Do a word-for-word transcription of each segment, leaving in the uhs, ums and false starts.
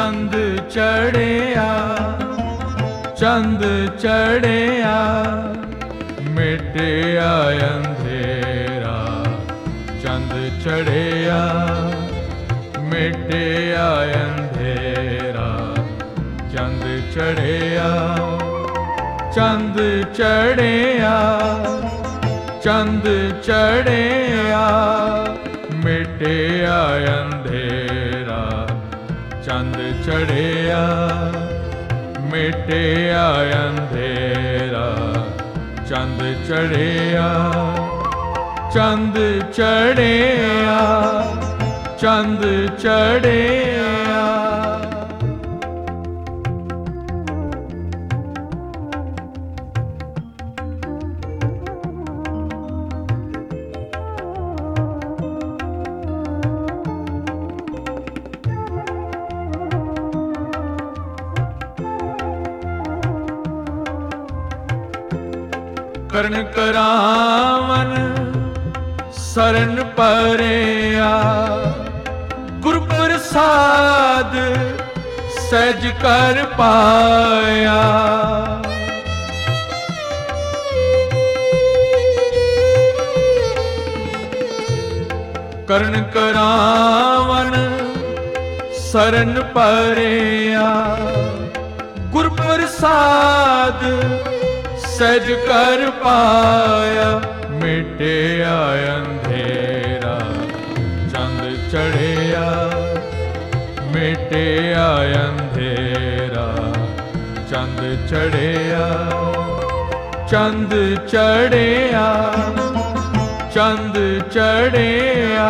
ਚੰਦ ਚੜਿਆ, ਚੰਦ ਚੜਿਆ, ਮਿਟਿਆ ਅੰਧੇਰਾ। ਚੰਦ ਚੜਿਆ, ਮਿਟਿਆ ਅੰਧੇਰਾ। ਚੰਦ ਚੜਿਆ, ਚੰਦ ਚੜਿਆ, ਚੰਦ ਚੜਿਆ, ਮਿਟਿਆ ਅੰਧੇਰਾ। ਚੰਦ ਚੜਿਆ, ਮਿਟਿਆ ਅੰਧੇਰਾ। ਚੰਦ ਚੜਿਆ, ਚੰਦ ਚੜਿਆ, ਚੰਦ ਚੜਿਆ। ਕਰਨ ਕਰਾਵਨ ਸਰਨ ਪਰਿਆ, ਗੁਰ ਪ੍ਰਸਾਦ ਸਹਿਜ ਕਰ ਪਾਇਆ। ਕਰਨ ਕਰਾਵਨ ਸਰਨ ਪਰਿਆ, ਗੁਰ ਪ੍ਰਸਾਦ ਸਹਿਜ ਕਰ ਪਾਇਆ। ਮਿਟਿਆ ਅੰਧੇਰਾ, ਚੰਦ ਚੜਿਆ, ਮਿਟਿਆ ਅੰਧੇਰਾ। ਚੰਦ ਚੜਿਆ, ਚੰਦ ਚੜਿਆ, ਚੰਦ ਚੜਿਆ।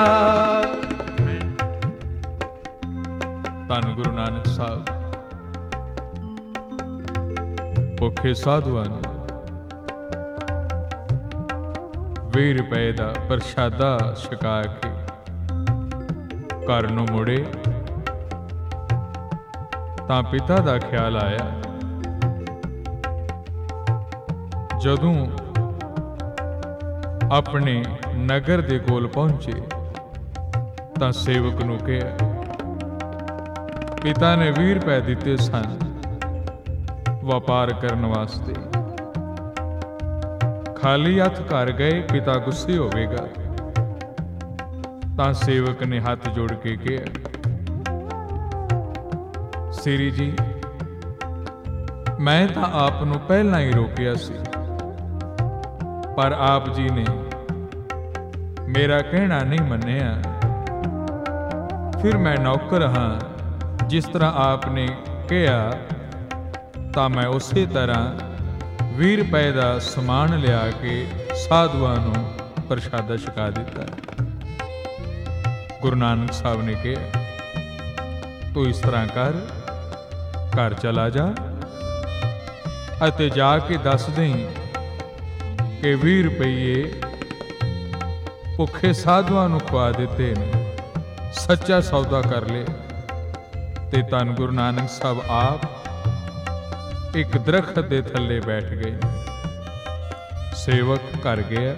ਧੰਨ ਗੁਰੂ ਨਾਨਕ ਸਾਹਿਬ ਭੁੱਖੇ ਸਾਧੂਆਂ ਨੂੰ ਵੀਹ ਰੁਪਏ ਦਾ ਪ੍ਰਸ਼ਾਦਾ ਛਕਾ ਕੇ ਘਰ ਨੂੰ ਮੁੜੇ ਤਾਂ ਪਿਤਾ ਦਾ ਖਿਆਲ ਆਇਆ। ਜਦੋਂ ਆਪਣੇ ਨਗਰ ਦੇ ਕੋਲ ਪਹੁੰਚੇ ਤਾਂ ਸੇਵਕ ਨੂੰ ਕਿਹਾ, ਪਿਤਾ ਨੇ ਵੀਹ ਰੁਪਏ ਦਿੱਤੇ ਸਨ ਵਪਾਰ ਕਰਨ ਵਾਸਤੇ, ਖਾਲੀ ਹੱਥ ਘਰ ਗਏ, ਪਿਤਾ ਗੁੱਸੇ ਹੋਵੇਗਾ। ਤਾਂ ਸੇਵਕ ਨੇ ਹੱਥ ਜੋੜ ਕੇ ਕਿਹਾ, ਸ੍ਰੀ ਜੀ, ਮੈਂ ਤਾਂ ਆਪ ਨੂੰ ਪਹਿਲਾਂ ਹੀ ਰੋਕਿਆ ਸੀ, ਪਰ ਆਪ ਜੀ ਨੇ ਮੇਰਾ ਕਹਿਣਾ ਨਹੀਂ ਮੰਨਿਆ। ਫਿਰ ਮੈਂ ਨੌਕਰ ਹਾਂ, ਜਿਸ ਤਰ੍ਹਾਂ ਆਪ ਨੇ ਕਿਹਾ ਤਾਂ ਮੈਂ ਉਸੇ ਤਰ੍ਹਾਂ ਵੀਹ ਰੁਪਏ ਦਾ ਸਮਾਨ ਲਿਆ ਕੇ ਸਾਧੂਆਂ ਨੂੰ ਪ੍ਰਸ਼ਾਦਾ ਛਕਾ ਦਿੱਤਾ। ਗੁਰੂ ਨਾਨਕ ਸਾਹਿਬ ਨੇ ਕਿਹਾ, ਤੂੰ ਇਸ ਤਰ੍ਹਾਂ ਕਰ, ਘਰ ਚਲਾ ਜਾ ਅਤੇ ਜਾ ਕੇ ਦੱਸ ਦੇਂ ਕਿ ਵੀਹ ਰੁਪਈਏ ਭੁੱਖੇ ਸਾਧੂਆਂ ਨੂੰ ਖਵਾ ਦਿੱਤੇ ਨੇ, ਸੱਚਾ ਸੌਦਾ ਕਰ ਲੈ। ਤੇ ਧੰਨ ਗੁਰੂ ਨਾਨਕ ਸਾਹਿਬ ਆਪ ਇੱਕ ਦਰਖਤ ਦੇ ਥੱਲੇ ਬੈਠ ਗਏ। ਸੇਵਕ ਘਰ ਗਿਆ।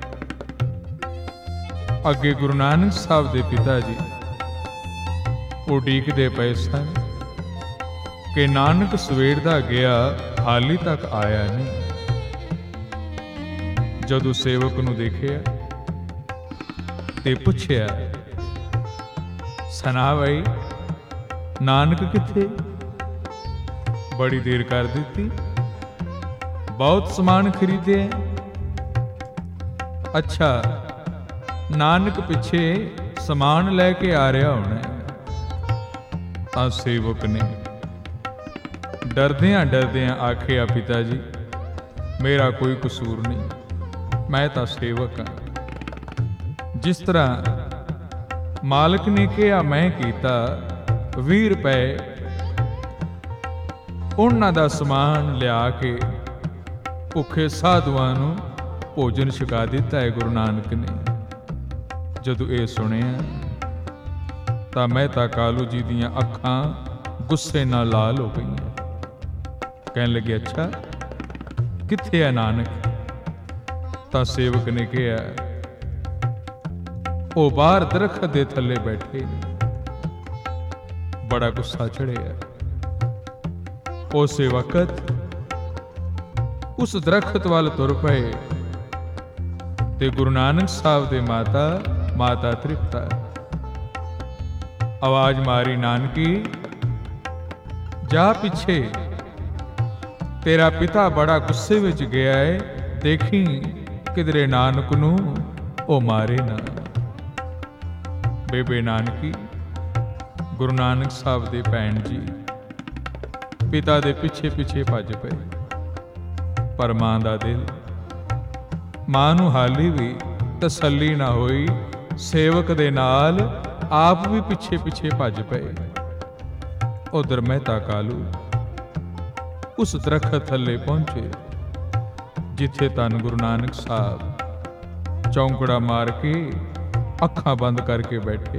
ਅੱਗੇ ਗੁਰੂ ਨਾਨਕ ਸਾਹਿਬ ਦੇ ਪਿਤਾ ਜੀ ਉਡੀਕਦੇ ਪਏ ਸਨ ਕਿ ਨਾਨਕ ਸਵੇਰ ਦਾ ਗਿਆ, ਹਾਲੀ ਤੱਕ ਆਇਆ ਨਹੀਂ। ਜਦੋਂ ਸੇਵਕ ਨੂੰ ਦੇਖਿਆ ਤੇ ਪੁੱਛਿਆ, ਸੁਣਾ ਬਈ, ਨਾਨਕ ਕਿੱਥੇ? ਬੜੀ ਦੇਰ ਕਰ ਦਿੱਤੀ, ਬਹੁਤ ਸਮਾਨ ਖਰੀਦਿਆ। ਅੱਛਾ, ਨਾਨਕ ਪਿੱਛੇ ਸਮਾਨ ਲੈ ਕੇ ਆ ਰਿਹਾ ਹੋਣਾ। ਤਾਂ ਸੇਵਕ ਨੇ ਡਰਦਿਆਂ ਡਰਦਿਆਂ ਆਖਿਆ, ਪਿਤਾ ਜੀ, ਮੇਰਾ ਕੋਈ ਕਸੂਰ ਨਹੀਂ, ਮੈਂ ਤਾਂ ਸੇਵਕ ਹਾਂ। ਜਿਸ ਤਰ੍ਹਾਂ ਮਾਲਕ ਨੇ ਕਿਹਾ ਮੈਂ ਕੀਤਾ। ਵੀਹ ਰੁਪਏ ਉਹਨਾਂ ਦਾ ਸਮਾਨ ਲਿਆ ਕੇ ਭੁੱਖੇ ਸਾਧੂਆਂ ਨੂੰ ਭੋਜਨ ਛਕਾ ਦਿੱਤਾ ਹੈ ਗੁਰੂ ਨਾਨਕ ਨੇ। ਜਦੋਂ ਇਹ ਸੁਣਿਆ ਤਾਂ ਮਹਿਤਾ ਕਾਲੂ ਜੀ ਦੀਆਂ ਅੱਖਾਂ ਗੁੱਸੇ ਨਾਲ ਲਾਲ ਹੋ ਗਈਆਂ। ਕਹਿਣ ਲੱਗੇ, ਅੱਛਾ ਕਿੱਥੇ ਹੈ ਨਾਨਕ? ਤਾਂ ਸੇਵਕ ਨੇ ਕਿਹਾ, ਉਹ ਬਾਹਰ ਦਰਖਤ ਦੇ ਥੱਲੇ ਬੈਠੇ ਨੇ। ਬੜਾ ਗੁੱਸਾ ਚੜਿਆ। ਉਸੇ ਵਕਤ ਉਸ ਦਰਖਤ ਵੱਲ ਤੁਰ ਪਏ ਤੇ ਗੁਰੂ ਨਾਨਕ ਸਾਹਿਬ ਦੇ ਮਾਤਾ ਮਾਤਾ ਤ੍ਰਿਪਤਾ ਆਵਾਜ਼ ਮਾਰੀ, ਨਾਨਕੀ ਜਾ ਪਿੱਛੇ, ਤੇਰਾ ਪਿਤਾ ਬੜਾ ਗੁੱਸੇ ਵਿੱਚ ਗਿਆ ਏ, ਦੇਖੀ ਕਿਧਰੇ ਨਾਨਕ ਨੂੰ ਉਹ ਮਾਰੇ ਨਾ। ਬੇਬੇ ਨਾਨਕੀ ਗੁਰੂ ਨਾਨਕ ਸਾਹਿਬ ਦੇ ਭੈਣ ਜੀ ਪਿਤਾ ਦੇ ਪਿੱਛੇ ਪਿੱਛੇ ਭੱਜ ਪਏ, ਪਰ ਮਾਂ ਦਾ ਦਿਲ, ਮਾਂ ਨੂੰ ਹਾਲੀ ਵੀ ਤਸੱਲੀ ਨਾ ਹੋਈ। ਸੇਵਕ ਦੇ ਨਾਲ ਆਪ ਵੀ ਪਿੱਛੇ ਪਿੱਛੇ ਭੱਜ ਪਏ। ਉਧਰ ਮਹਿਤਾ ਕਾਲੂ ਉਸ ਦਰਖਤ ਥੱਲੇ ਪਹੁੰਚੇ ਜਿੱਥੇ ਧੰਨ ਗੁਰੂ ਨਾਨਕ ਸਾਹਿਬ ਚੌਂਕੜਾ ਮਾਰ ਕੇ ਅੱਖਾਂ ਬੰਦ ਕਰਕੇ ਬੈਠੇ।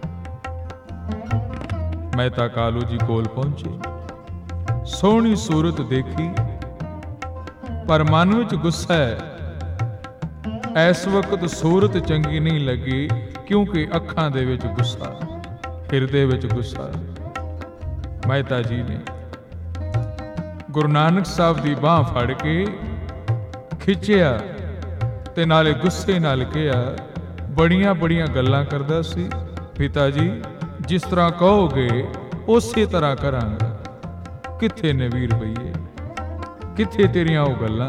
ਮਹਿਤਾ ਕਾਲੂ ਜੀ ਕੋਲ ਪਹੁੰਚੇ, ਸੋਹਣੀ ਸੂਰਤ ਦੇਖੀ, ਪਰ ਮਨ ਵਿੱਚ ਗੁੱਸਾ ਹੈ। ਇਸ ਵਕਤ ਸੂਰਤ ਚੰਗੀ ਨਹੀਂ ਲੱਗੀ, ਕਿਉਂਕਿ ਅੱਖਾਂ ਦੇ ਵਿੱਚ ਗੁੱਸਾ, ਹਿਰਦੇ ਵਿੱਚ ਗੁੱਸਾ। ਮਹਿਤਾ ਜੀ ਨੇ ਗੁਰੂ ਨਾਨਕ ਸਾਹਿਬ ਦੀ ਬਾਂਹ ਫੜ ਕੇ ਖਿੱਚਿਆ ਤੇ ਨਾਲੇ ਗੁੱਸੇ ਨਾਲ ਕਿਹਾ, ਬੜੀਆਂ ਬੜੀਆਂ ਗੱਲਾਂ ਕਰਦਾ ਸੀ ਪਿਤਾ ਜੀ, ਜਿਸ ਤਰ੍ਹਾਂ ਕਹੋਗੇ ਉਸੇ ਤਰ੍ਹਾਂ ਕਰਾਂਗਾ। ਕਿੱਥੇ ਨੇ ਵੀਹ ਰੁਪਈਏ, ਕਿੱਥੇ ਤੇਰੀਆਂ ਉਹ ਗੱਲਾਂ,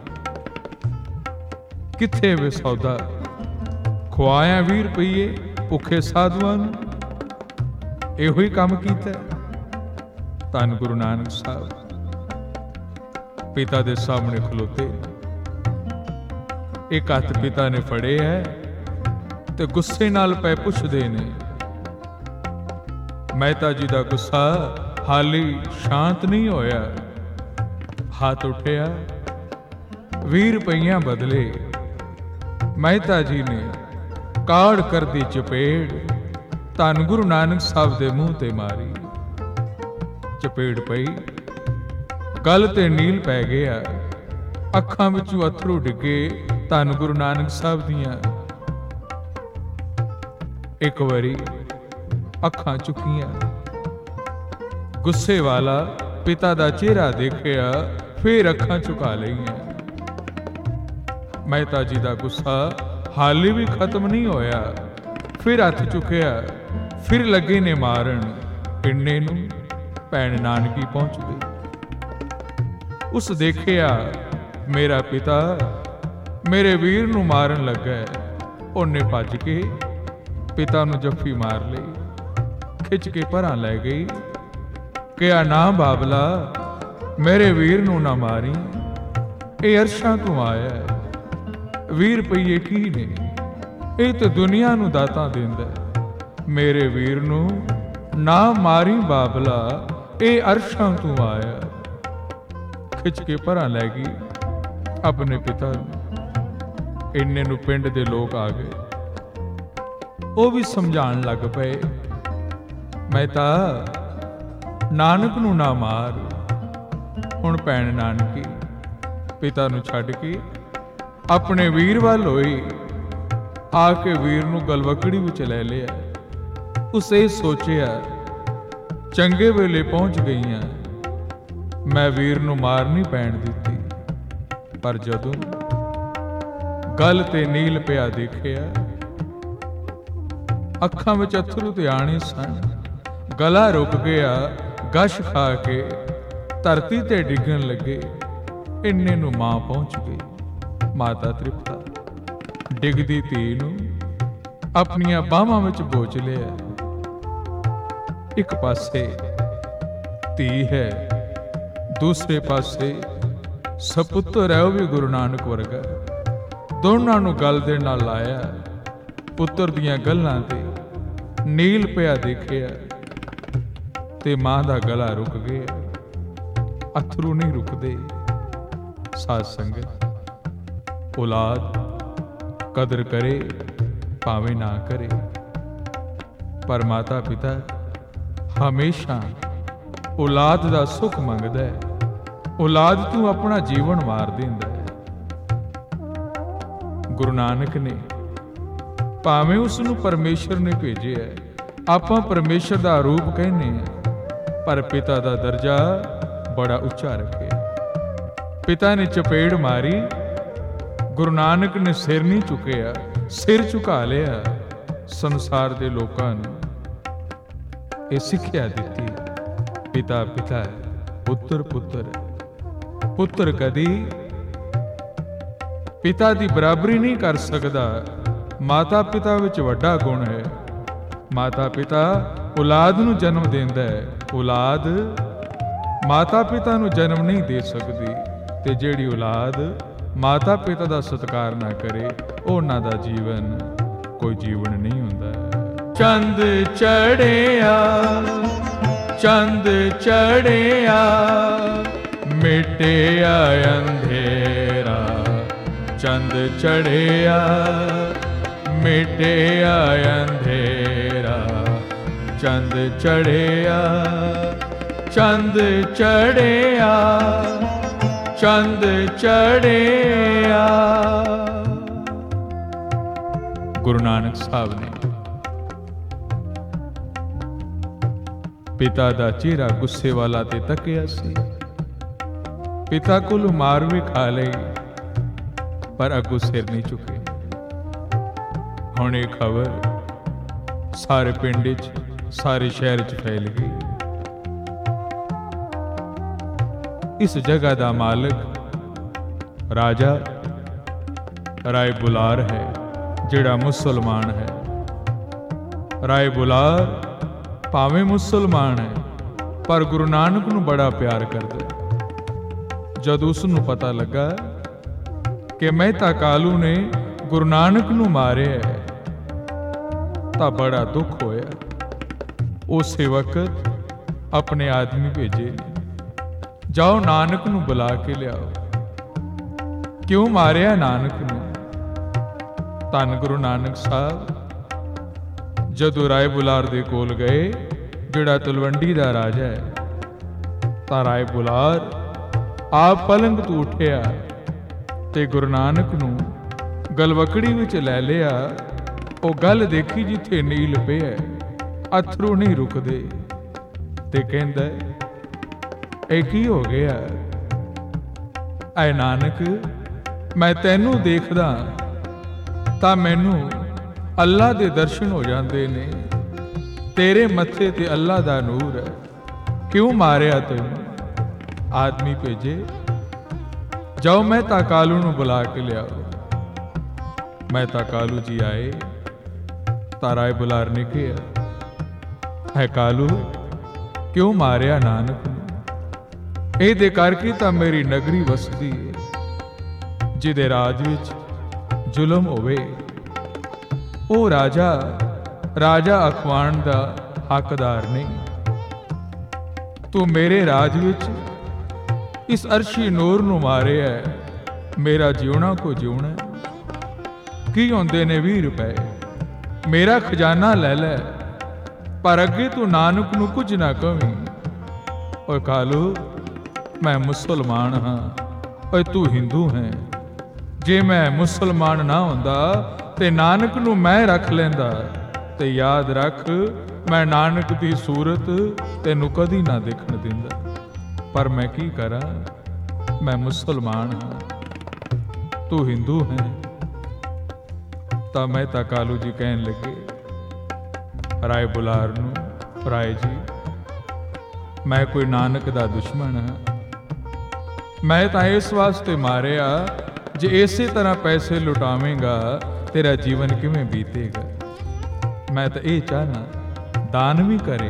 ਕਿੱਥੇ ਵੇ ਸੌਦਾ, ਖੁਆਇਆ ਵੀਹ ਰੁਪਈਏ ਭੁੱਖੇ ਸਾਧੂਆਂ ਨੂੰ। ਇਹੋ ਹੀ ਕੰਮ ਕੀਤਾ। ਧੰਨ ਗੁਰੂ ਨਾਨਕ ਸਾਹਿਬ ਪਿਤਾ ਦੇ ਸਾਹਮਣੇ ਖਲੋਤੇ, ਇੱਕ ਹੱਥ ਪਿਤਾ ਨੇ ਫੜੇ ਹੈ ਤੇ ਗੁੱਸੇ ਨਾਲ ਪੈ ਪੁੱਛਦੇ ਨੇ। ਮਹਿਤਾ ਜੀ ਦਾ ਗੁੱਸਾ ਹਾਲੀ ਸ਼ਾਂਤ ਨਹੀਂ ਹੋਇਆ। ਹੱਥ ਉੱਠਿਆ, ਵੀਹ ਰੁਪਈਆਂ ਬਦਲੇ ਮਹਿਤਾ ਜੀ ਨੇ ਕਾੜ ਕਰਦੀ ਚਪੇੜ ਧੰਨ ਗੁਰੂ ਨਾਨਕ ਸਾਹਿਬ ਦੇ ਮੂੰਹ ਤੇ ਮਾਰੀ। ਚਪੇੜ ਪਈ, ਗਲ ਤੇ ਨੀਲ ਪੈ ਗਿਆ, ਅੱਖਾਂ ਵਿੱਚੋਂ ਅਥਰੂ ਡਿੱਗੇ ਧੰਨ ਗੁਰੂ ਨਾਨਕ ਸਾਹਿਬ ਦੀਆਂ। ਇੱਕ ਵਾਰੀ ਅੱਖਾਂ ਚੁੱਕੀਆਂ, ਗੁੱਸੇ ਵਾਲਾ ਪਿਤਾ ਦਾ ਚਿਹਰਾ ਦੇਖਿਆ, ਫੇਰ ਅੱਖਾਂ ਝੁਕਾ ਲਈਆਂ। ਮਹਿਤਾ ਜੀ ਦਾ ਗੁੱਸਾ ਹਾਲੇ ਵੀ ਖਤਮ ਨਹੀਂ ਹੋਇਆ। ਫਿਰ ਹੱਥ ਚੁੱਕਿਆ, ਫਿਰ ਲੱਗੇ ਨੇ ਮਾਰਨ। ਇੰਨੇ ਨੂੰ ਭੈਣ ਨਾਨਕੀ ਪਹੁੰਚ ਗਈ। ਉਸ ਦੇਖਿਆ ਮੇਰਾ ਪਿਤਾ ਮੇਰੇ ਵੀਰ ਨੂੰ ਮਾਰਨ ਲੱਗਾ। ਉਹਨੇ ਭੱਜ ਕੇ ਪਿਤਾ ਨੂੰ ਜੱਫੀ ਮਾਰ ਲਈ, ਖਿੱਚ ਕੇ ਪਰਾਂ ਲੈ ਗਈ। ਕਿਹਾ, ਨਾ ਬਾਬਲਾ, ਮੇਰੇ ਵੀਰ ਨੂੰ ਨਾ ਮਾਰੀ, ਇਹ ਅਰਸ਼ਾਂ ਤੋਂ ਆਇਆ ਹੈ। ਵੀਹ ਰੁਪਈਏ ਕੀ ਨੇ, ਇਹ ਤਾਂ ਦੁਨੀਆ ਨੂੰ ਦਾਤਾਂ ਦਿੰਦਾ। ਮੇਰੇ ਵੀਰ ਨੂੰ ਨਾ ਮਾਰੀ ਬਾਬਲਾ, ਇਹ ਅਰਸ਼ਾਂ ਤੋਂ ਆਇਆ। ਖਿੱਚ ਕੇ ਪਰਾਂ ਲੈ ਗਈ ਆਪਣੇ ਪਿਤਾ ਨੂੰ। ਇੰਨੇ ਨੂੰ ਪਿੰਡ ਦੇ ਲੋਕ ਆ ਗਏ, ਉਹ ਵੀ ਸਮਝਾਉਣ ਲੱਗ ਪਏ, ਮਹਿਤਾ ਨਾਨਕ ਨੂੰ ਨਾ ਮਾਰ। ਹੁਣ ਭੈਣ ਨਾਨਕੀ ਪਿਤਾ ਨੂੰ ਛੱਡ ਕੇ ਆਪਣੇ ਵੀਰ ਵੱਲ ਹੋਈ। ਆ ਕੇ ਵੀਰ ਨੂੰ ਗਲਵਕੜੀ ਵਿੱਚ ਲੈ ਲਿਆ। ਉਸੇ ਸੋਚਿਆ, ਚੰਗੇ ਵੇਲੇ ਪਹੁੰਚ ਗਈਆਂ, ਮੈਂ ਵੀਰ ਨੂੰ ਮਾਰ ਨਹੀਂ ਪੈਣ ਦਿੱਤੀ। ਪਰ ਜਦੋਂ ਗਲ ਤੇ ਨੀਲ ਪਿਆ ਦੇਖਿਆ, ਅੱਖਾਂ ਵਿੱਚ ਅਥਰੂ ਤੇ ਆਣੇ ਸਨ। ਗਲਾ ਰੁਕ ਗਿਆ, ਗਸ਼ ਖਾ ਕੇ ਧਰਤੀ ਤੇ ਡਿੱਗਣ ਲੱਗੇ। ਇੰਨੇ ਨੂੰ ਮਾਂ ਪਹੁੰਚ ਗਈ, ਮਾਤਾ ਤ੍ਰਿਪਤਾ। ਡਿੱਗਦੀ ਧੀ ਨੂੰ ਆਪਣੀਆਂ ਬਾਹਾਂ ਵਿੱਚ ਬੋਝ ਲਿਆ। ਇੱਕ ਪਾਸੇ ਧੀ ਹੈ, ਦੂਸਰੇ ਪਾਸੇ ਸਪੁੱਤਰ ਹੈ, ਉਹ ਵੀ ਗੁਰੂ ਨਾਨਕ ਵਰਗਾ। ਦੋਨਾਂ ਨੂੰ ਗਲ ਦੇ ਨਾਲ ਲਾਇਆ। ਪੁੱਤਰ ਦੀਆਂ ਗੱਲਾਂ ਤੇ ਨੀਲ ਪਿਆ ਦੇਖਿਆ ਤੇ ਮਾਂ ਦਾ ਗਲਾ ਰੁਕ ਗਿਆ। ਅਥਰੂ ਨਹੀਂ ਰੁਕਦੇ। ਸਾਧ ਸੰਗਤ, ਔਲਾਦ ਕਦਰ ਕਰੇ ਭਾਵੇਂ ਨਾ ਕਰੇ, ਪਰ ਮਾਤਾ ਪਿਤਾ ਹਮੇਸ਼ਾ ਔਲਾਦ ਦਾ ਸੁੱਖ ਮੰਗਦਾ ਹੈ। ਔਲਾਦ ਤੂੰ ਆਪਣਾ ਜੀਵਨ ਮਾਰ ਦਿੰਦਾ ਹੈ। ਗੁਰੂ ਨਾਨਕ ਨੇ ਭਾਵੇਂ ਉਸ ਨੂੰ ਪਰਮੇਸ਼ਰ ਨੇ ਭੇਜਿਆ, ਆਪਾਂ ਪਰਮੇਸ਼ਰ ਦਾ ਰੂਪ ਕਹਿੰਦੇ ਹਾਂ, पर पिता दा दर्जा बड़ा उच्चा रखे। पिता ने चपेड़ मारी, गुरु नानक ने सिर नहीं चुकिया, सिर झुका लिया संसार दे लोकां नूं। ये सिक्ख्या दित्ती, पिता पिता है, पुत्र पुत्र है। पुत्र कदी पिता दी बराबरी नहीं कर सकदा। माता पिता विच वड्डा गुण है। माता पिता औलाद नूं जन्म देंदा है, औलाद माता पिता नूं जन्म नहीं दे सकदी। ते जिहड़ी औलाद माता पिता दा सत्कार ना करे, उन्हां दा जीवन कोई जीवन नहीं हुंदा। चंद चढ़िया चंद चढ़िया मिटिया अंधेरा, चंद चढ़िया मिटिया अंधेरा, चंद चढ़िया चंद चढ़िया चंद चढ़िया। गुरु नानक साहब ने पिता दा चेहरा गुस्से वाला ते तकिया सी। पिता कोलों मार भी खा लई, पर अगू सिर नहीं चुके। हुण ये खबर सारे पिंड च, सारे शहर च फैल गई। इस जगह दा मालिक राजा राय बुलार है, जिहड़ा मुसलमान है। राय बुलार भावें मुसलमान है, पर गुरु नानक नूं बड़ा प्यार करदा है। जद उसनूं पता लगा कि मेहता कालू ने गुरु नानक नूं मारिया है, तां बड़ा दुख होया। उस वक्त अपने आदमी भेजे, जाओ नानक नूं बुला के लियाओ। क्यों मारिया नानक नूं? धन गुरु नानक साहब जदों राय बुलार दे कोल गए, जिहड़ा तलवंडी दा राजा है, तां राय बुलार आप पलंग तो उठिया ते गुरु नानक नूं गलवकड़ी विच लै लिया। ओ गल देखी जिथे नील पिया, अथरू नहीं रुकदे, ते कहंदा ए की हो गया? ऐ नानक, मैं तैनू देखदा तां मैनू अल्लाह दे दर्शन हो जाते ने। तेरे मत्थे ते अल्लाह दा नूर है, क्यों मारिया तैनू? आदमी भेजे, जाओ मेहता कालू नूं बुला के लियाओ। मेहता कालू जी आए, ताराए बुलार ने कहा, है कालू क्यों मारिया नानक नूं? इहदे करके तां मेरी नगरी वसदी है, जिहदे राज विच जुलम होवे ओ राजा राजा अखवाण दा हकदार नहीं। तू मेरे राज विच इस अर्शी नूर नूं मारिया है, मेरा जिउणा को जिउणा की होंदे ने बीह रुपए, मेरा खजाना लै लै, पर अगे तू नानक नूं कुछ ना कहीं। ओए कालू, मैं मुसलमान हाँ, ओए तू हिंदू है। जे मैं मुसलमान ना हुंदा ते नानक नूं मैं रख लैंदा, ते याद रख मैं नानक दी सूरत तैनूं कदी ना देखण दिंदा। पर मैं की करा, मैं मुसलमान हाँ, तू हिंदू है। तां मेहता कालू जी कहन लगे राय बुलार नूं, राय जी मैं कोई नानक दा दुश्मन हाँ? मैं तां इस वास्ते मारिया, जे इसे तरह पैसे लुटावेंगा तेरा जीवन किवें बीतेगा? मैं तो ये चाहना दान भी करे,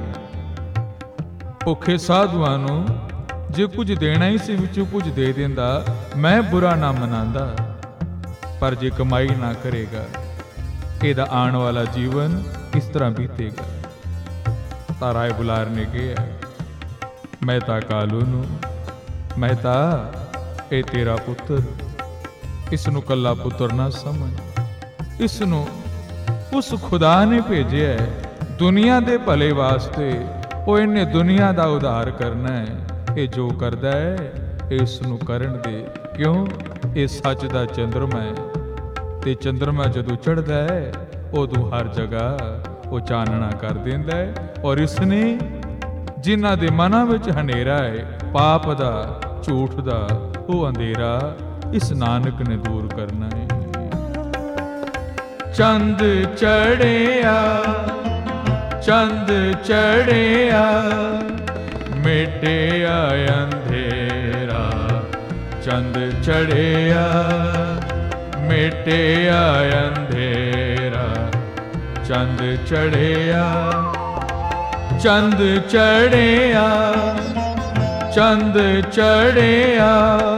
भुखे साधुआं नूं जे कुछ देना ही से विचों कुछ दे देंदा, मैं बुरा ना मनांदा। पर जे कमाई ना करेगा, इहदा आने वाला जीवन किस तरह बीतेगा? तां राय बुलार ने कहा, मेहता कालू नूं, मेहता ए तेरा पुत्र, इसनूं कल्ला पुत्र ना समझ। इसनूं उस खुदा ने भेजे है दुनिया दे भले वास्ते। ओ इन्हें दुनिया दा उद्धार करना है। ये जो करदा है इसनूं करन दे, क्यों? ये सच दा चंद्रमा है, ते चंद्रमा जदों चढ़दा है उदों हर जगह वो चानना कर देंदा है। और इसने ਜਿਨ੍ਹਾਂ ਦੇ ਮਨਾਂ ਵਿੱਚ ਹਨੇਰਾ ਹੈ, ਪਾਪ ਦਾ, ਝੂਠ ਦਾ, ਉਹ ਅੰਧੇਰਾ ਇਸ ਨਾਨਕ ਨੇ ਦੂਰ ਕਰਨਾ ਹੈ। ਚੰਦ ਚੜਿਆ, ਚੰਦ ਚੜਿਆ, ਮਿਟਿਆ ਅੰਧੇਰਾ। ਚੰਦ ਚੜਿਆ, ਮਿਟਿਆ ਅੰਧੇਰਾ। ਚੰਦ ਚੜਿਆ, ਚੰਦ ਚੜਿਆ, ਚੰਦ ਚੜਿਆ,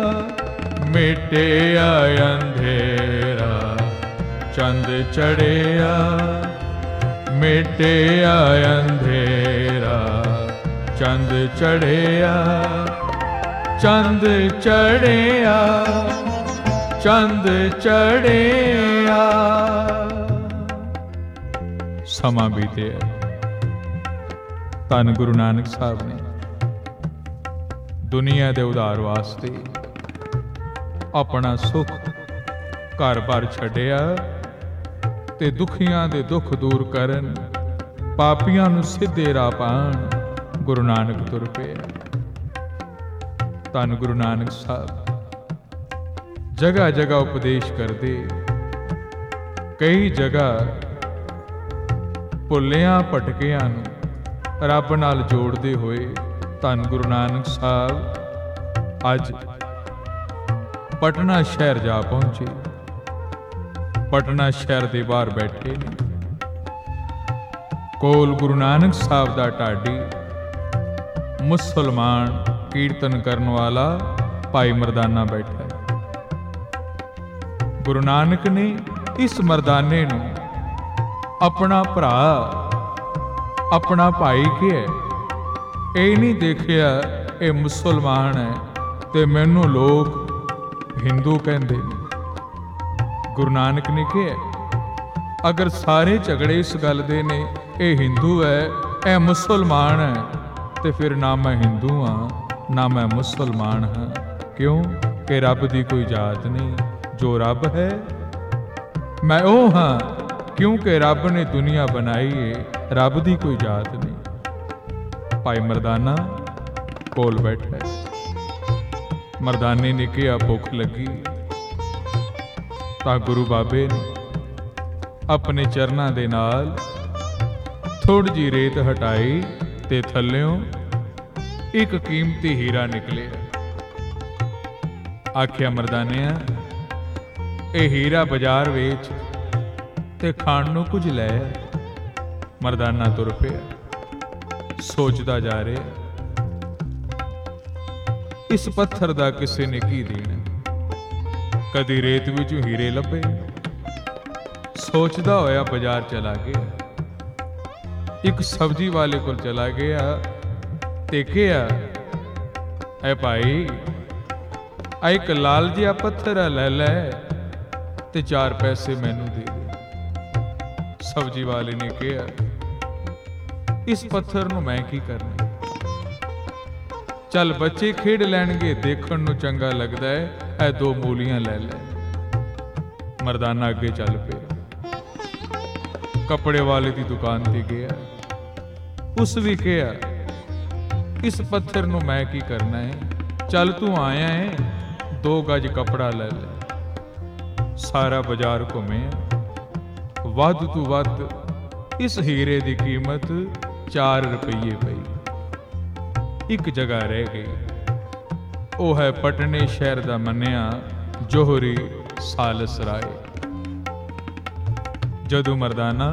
ਮਿਟਿਆ ਅੰਧੇਰਾ। ਚੰਦ ਚੜਿਆ, ਮਿਟਿਆ ਅੰਧੇਰਾ। ਚੰਦ ਚੜਿਆ, ਚੰਦ ਚੜਿਆ, ਚੰਦ ਚੜਿਆ। ਸਮਾਂ ਬੀਤਿਆ। ਧੰਨ ਗੁਰੂ ਨਾਨਕ ਸਾਹਿਬ ਨੇ ਦੁਨੀਆ ਦੇ ਉਧਾਰ ਵਾਸਤੇ ਆਪਣਾ ਸੁੱਖ ਘਰ-ਬਾਰ ਛੱਡਿਆ ਤੇ ਦੁਖੀਆਂ ਦੇ ਦੁੱਖ ਦੂਰ ਕਰਨ, ਪਾਪੀਆਂ ਨੂੰ ਸਿੱਧੇ ਰਾਹ ਪਾਉਣ ਗੁਰੂ ਨਾਨਕ ਤੁਰ ਪਿਆ। ਧੰਨ ਗੁਰੂ ਨਾਨਕ ਸਾਹਿਬ ਜਗ੍ਹਾ ਜਗ੍ਹਾ ਉਪਦੇਸ਼ ਕਰਦੇ, ਕਈ ਜਗ੍ਹਾ ਭੁੱਲਿਆਂ ਭਟਕਿਆਂ ਨੂੰ ਰੱਬ ਨਾਲ ਜੋੜਦੇ ਹੋਏ ਧੰਨ ਗੁਰੂ ਨਾਨਕ ਸਾਹਿਬ ਅੱਜ ਪਟਨਾ ਸ਼ਹਿਰ ਜਾ ਪਹੁੰਚੇ। ਪਟਨਾ ਸ਼ਹਿਰ ਦੇ ਬਾਹਰ ਬੈਠੇ ਨੇ। ਕੋਲ ਗੁਰੂ ਨਾਨਕ ਸਾਹਿਬ ਦਾ ਢਾਡੀ ਮੁਸਲਮਾਨ ਕੀਰਤਨ ਕਰਨ ਵਾਲਾ ਭਾਈ ਮਰਦਾਨਾ ਬੈਠਾ ਹੈ। ਗੁਰੂ ਨਾਨਕ ਨੇ ਇਸ ਮਰਦਾਨੇ ਨੂੰ ਆਪਣਾ ਭਰਾ, ਆਪਣਾ ਭਾਈ ਕਿਹਾ। ਇਹ ਨਹੀਂ ਦੇਖਿਆ ਇਹ ਮੁਸਲਮਾਨ ਹੈ ਤੇ ਮੈਨੂੰ ਲੋਕ ਹਿੰਦੂ ਕਹਿੰਦੇ ਨੇ। ਗੁਰੂ ਨਾਨਕ ਨੇ ਕਿਹਾ ਅਗਰ ਸਾਰੇ ਝਗੜੇ ਇਸ ਗੱਲ ਦੇ ਨੇ ਇਹ ਹਿੰਦੂ ਹੈ, ਇਹ ਮੁਸਲਮਾਨ ਹੈ, ਤੇ ਫਿਰ ਨਾ ਮੈਂ ਹਿੰਦੂ ਹਾਂ ਨਾ ਮੈਂ ਮੁਸਲਮਾਨ ਹਾਂ। ਕਿਉਂ ਕਿ ਰੱਬ ਦੀ ਕੋਈ ਜਾਤ ਨਹੀਂ, ਜੋ ਰੱਬ ਹੈ ਮੈਂ ਉਹ ਹਾਂ। ਕਿਉਂਕਿ ਰੱਬ ਨੇ ਦੁਨੀਆ ਬਣਾਈ ਏ, ਰੱਬ ਦੀ ਕੋਈ ਜਾਤ ਨਹੀਂ। ਭਾਈ ਮਰਦਾਨਾ ਕੋਲ ਬੈਠਾ ਹੈ। ਮਰਦਾਨੇ ਨੇ ਕਿਹਾ ਭੁੱਖ ਲੱਗੀ। ਤਾਂ ਗੁਰੂ ਬਾਬੇ ਨੇ ਆਪਣੇ ਚਰਨਾਂ ਦੇ ਨਾਲ ਥੋੜੀ ਜਿਹੀ ਰੇਤ ਹਟਾਈ ਤੇ ਥੱਲਿਓਂ ਇੱਕ ਕੀਮਤੀ ਹੀਰਾ ਨਿਕਲਿਆ। ਆਖਿਆ ਮਰਦਾਨਿਆ ਇਹ ਹੀਰਾ ਬਾਜ਼ਾਰ ਵੇਚ ਤੇ ਖਾਣ ਨੂੰ ਕੁਝ ਲੈ। ਮਰਦਾਨਾ ਤੁਰ ਪਿਆ, ਸੋਚਦਾ ਜਾ ਰਿਹਾ ਇਸ ਪੱਥਰ ਦਾ ਕਿਸੇ ਨੇ ਕੀ ਦੇਣਾ। ਕਦੀ ਰੇਤ ਵਿੱਚੋਂ ਹੀਰੇ ਲੱਭੇ। ਸੋਚਦਾ ਹੋਇਆ ਬਾਜ਼ਾਰ ਚਲਾ ਗਿਆ। ਇੱਕ ਸਬਜ਼ੀ ਵਾਲੇ ਕੋਲ ਚਲਾ ਗਿਆ ਤੇ ਕਿਹਾ ਐ ਭਾਈ ਆ ਇੱਕ ਲਾਲ ਜਿਹਾ ਪੱਥਰ ਲੈ ਲੈ ਤੇ ਚਾਰ ਪੈਸੇ ਮੈਨੂੰ ਦੇ ਦੇ। ਸਬਜ਼ੀ ਵਾਲੇ ਨੇ ਕਿਹਾ ਇਸ ਪੱਥਰ ਨੂੰ ਮੈਂ ਕੀ ਕਰਨਾ, ਚੱਲ ਬੱਚੇ ਖੇਡ ਲੈਣਗੇ, ਦੇਖਣ ਨੂੰ ਚੰਗਾ ਲੱਗਦਾ ਹੈ, ਇਹ ਦੋ ਮੂਲੀਆਂ ਲੈ ਲੈ। ਮਰਦਾਨਾ ਅੱਗੇ ਚੱਲ ਪਿਆ। ਕੱਪੜੇ ਵਾਲੇ ਦੀ ਦੁਕਾਨ ਤੇ ਗਿਆ। ਉਸ ਵੀ ਕਿਹਾ ਇਸ ਪੱਥਰ ਨੂੰ ਮੈਂ ਕੀ ਕਰਨਾ ਹੈ, ਚੱਲ ਤੂੰ ਆਇਆ ਹੈ, ਦੋ ਗਜ ਕੱਪੜਾ ਲੈ ਲੈ। ਸਾਰਾ ਬਾਜ਼ਾਰ ਘੁੰਮਿਆ। ਵੱਧ ਤੋਂ ਵੱਧ ਇਸ ਹੀਰੇ ਦੀ ਕੀਮਤ ਚਾਰ ਰੁਪਈਏ ਪਈ। ਇੱਕ ਜਗ੍ਹਾ ਰਹਿ ਗਈ, ਉਹ ਹੈ ਪਟਨੇ ਸ਼ਹਿਰ ਦਾ ਮੰਨਿਆ ਜੋਹਰੀ ਸਾਲਸ ਰਾਏ। ਜਦੋਂ ਮਰਦਾਨਾ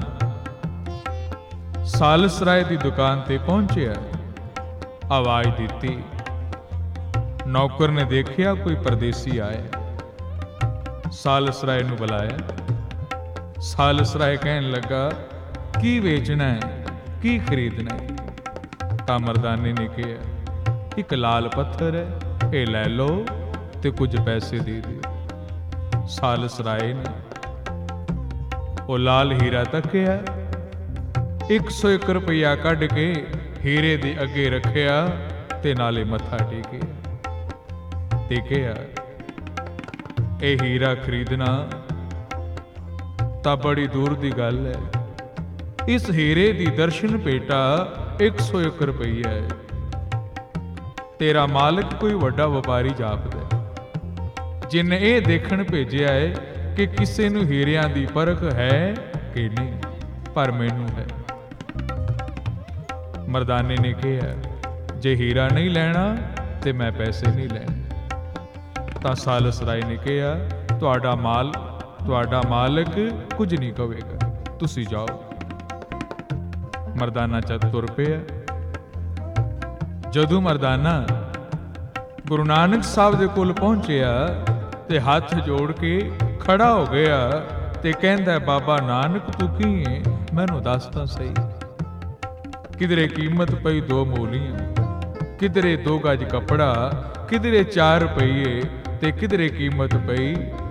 ਸਾਲਸ ਰਾਏ ਦੀ ਦੁਕਾਨ ਤੇ ਪਹੁੰਚਿਆ, ਆਵਾਜ਼ ਦਿੱਤੀ। ਨੌਕਰ ਨੇ ਦੇਖਿਆ ਕੋਈ ਪਰਦੇਸੀ ਆਇਆ। ਸਾਲਸ ਰਾਏ ਨੂੰ ਬੁਲਾਇਆ। ਸਾਲਸ ਰਾਏ ਕਹਿਣ ਲੱਗਾ ਕੀ ਵੇਚਣਾ ਹੈ, ਕੀ ਖਰੀਦਣਾ ਹੈ। ਤਾਂ ਮਰਦਾਨੇ ਨੇ ਕਿਹਾ ਇੱਕ ਲਾਲ ਪੱਥਰ ਹੈ, ਇਹ ਲੈ ਲਓ ਤੇ ਕੁਝ ਪੈਸੇ ਦੇ ਦਿਓ। ਸਾਲਸ ਰਾਏ ਨੇ ਉਹ ਲਾਲ ਹੀਰਾ ਤੱਕਿਆ, ਇੱਕ ਸੌ ਇੱਕ ਰੁਪਇਆ ਕੱਢ ਕੇ ਹੀਰੇ ਦੇ ਅੱਗੇ ਰੱਖਿਆ ਤੇ ਨਾਲੇ ਮੱਥਾ ਟੇਕਿਆ ਤੇ ਕਿਹਾ ਇਹ ਹੀਰਾ ਖਰੀਦਣਾ ਤਾਂ ਬੜੀ ਦੂਰ ਦੀ ਗੱਲ ਹੈ। ਇਸ ਹੀਰੇ ਦੀ ਦਰਸ਼ਨ ਭੇਟਾ ਇੱਕ ਸੌ ਇੱਕ ਰੁਪਈਆ ਹੈ। तेरा मालिक कोई वड्डा व्यापारी जापदा, जिन्हें ये देखण भेजिया है कि किसी नूं हीरियां दी परख है कि नहीं, पर मैनू है। मर्दाने ने कहा, जे हीरा नहीं लेना तो मैं पैसे नहीं लेने। तां सालस राय ने कहा, तुहाडा माल तुहाडा मालिक कुछ नहीं कहेगा, तुसी जाओ। मर्दाना चत तुर पिया। जदों मर्दाना गुरु नानक साहब दे कोल पहुंचिया ते हाथ जोड़ के खड़ा हो गया ते कहंदा, बाबा नानक तू की है, मैनू दस तां सही। किधरे कीमत पई दो मूलियां, किधरे दो गज कपड़ा, किधरे चार रुपये ते किधरे कीमत पई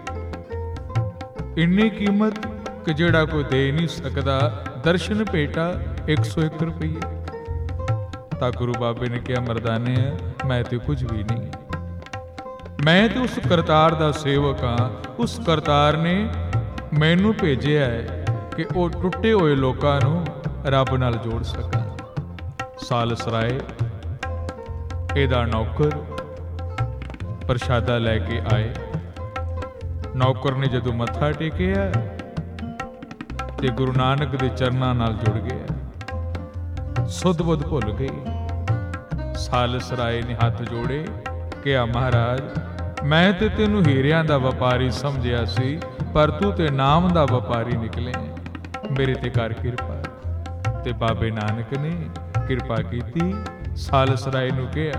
इन्नी कीमत कि जेड़ा कोई दे नहीं सकदा, दर्शन भेटा एक सौ एक रुपये। ता गुरु बाबे ने कहा, मर्दाने मैं तो कुछ भी नहीं, मैं तो उस करतार दा सेवक हाँ। उस करतार ने मैनू भेजिया है कि वो टुटे हुए लोगों नूं रब नाल जोड़ सकां। सालस राय इहदा नौकर प्रशादा लैके आए। नौकर ने जदों मत्था टेकिया ते गुरु नानक दे चरनां नाल जुड़ गया, सुध बुध भुल गई। सालस राय ने हाथ जोड़े, कहा, महाराज मैं ते तेनू हीरियां दा व्यापारी समझिया सी, पर तू ते नाम दा व्यापारी निकले, मेरे ते कर किरपा। ते बाबे नानक ने किरपा कीती। सालस राय नू कहा,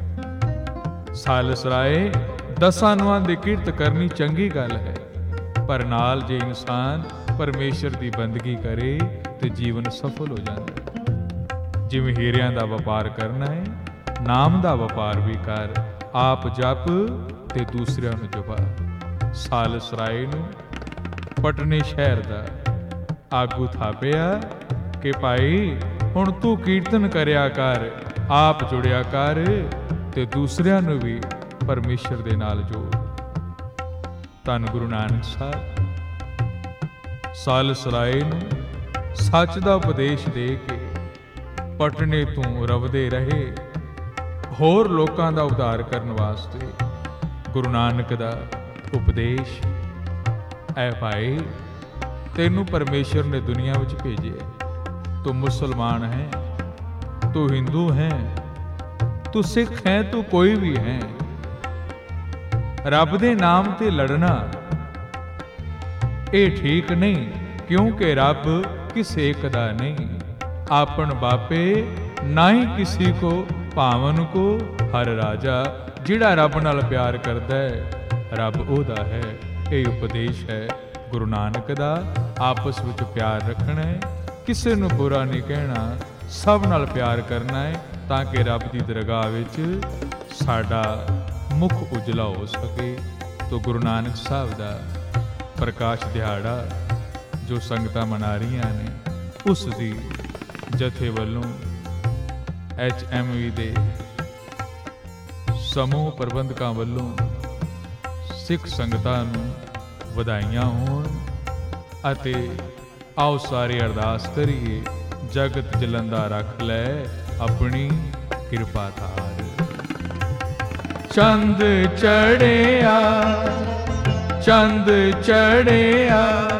सालस राय दसां नूआं दी किरत करनी चंगी गल है, पर नाल जे इंसान परमेश्वर दी बंदगी करे ते जीवन सफल हो जाता है। जिवें हीरियां दा व्यापार करना है, नाम दा व्यापार भी कर, आप जप ते दूसरिਆਂ ਨੂੰ ਜਪਾ। सालस राय नू पटने शहर दा आगू थापिया कि भाई हुण तू कीर्तन करया कर, आप जुड़िया कर ते दूसरिਆਂ ਨੂੰ भी परमेश्वर दे नाल जोड़। धन गुरु नानक साहब सालस राय नू सच दा उपदेश दे के पटने तों रवदे रहे, होर लोकां दा उद्धार करन वास्ते। गुरु नानक दा उपदेश, ऐ भाई तेनू परमेश्वर ने दुनिया विच भेजिया, तू मुसलमान है, तू हिंदू है, तू सिख है, तू कोई भी है, रब दे नाम ते लड़ना ये ठीक नहीं, क्योंकि रब किसे एक दा नहीं। आपन बापे ना ही किसी को भावन को हर राजा। जिहड़ा रब नाल प्यार करदा है रब ओदा है। ये उपदेश है गुरु नानक दा। आपस विच प्यार रखना है, किसी नूं बुरा नहीं कहना, सब नाल प्यार करना है, ताकि रब दी दरगाह विच साडा मुख उजला हो सके। तो गुरु नानक साहब दा प्रकाश दिहाड़ा जो संगतां मना रहीआं ने, उस दी जथे वल्लों एच एम वी दे समूह प्रबंधकां वल्लों सिख संगतां नूं ਵਧਾਈਆਂ ਹੋਣ ਅਤੇ ਆਓ ਸਾਰੇ ਅਰਦਾਸ ਕਰੀਏ, ਜਗਤ ਜਲੰਦਾ ਰੱਖ ਲੈ ਆਪਣੀ ਕਿਰਪਾ ਧਾਰ। ਚੰਦ ਚੜਿਆ ਚੰਦ ਚੜਿਆ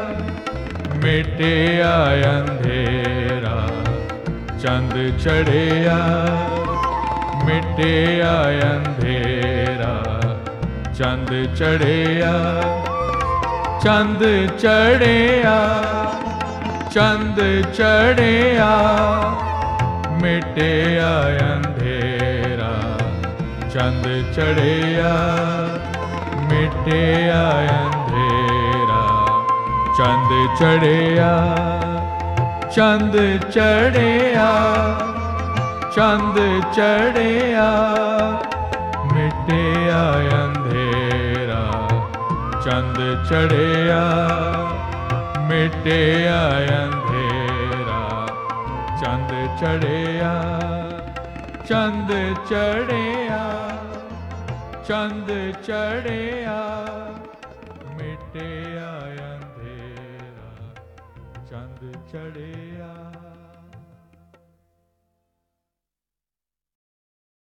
ਮਿਟਿਆ ਅੰਧੇਰਾ, ਚੰਦ ਚੜਿਆ ਮਿਟਿਆ ਅੰਧੇਰਾ, ਚੰਦ ਚੜਿਆ ਚੰਦ ਚੜਿਆ ਚੰਦ ਚੜਿਆ ਮਿਟਿਆ ਅੰਧੇਰਾ, ਚੰਦ ਚੜਿਆ ਮਿਟਿਆ ਅੰਧੇਰਾ, ਚੰਦ ਚੜਿਆ ਚੰਦ ਚੜਿਆ ਚੰਦ ਚੜਿਆ ਮਿਟਿਆ ਅੰਧੇਰਾ, ਚੰਦ ਚੜਿਆ ਮਿਟਿਆ ਅੰਧੇਰਾ, ਚੰਦ ਚੜਿਆ ਚੰਦ ਚੜਿਆ ਚੰਦ ਚੜਿਆ ਮਿਟਿਆ ਅੰਧੇਰਾ, ਚੰਦ ਚੜਿਆ।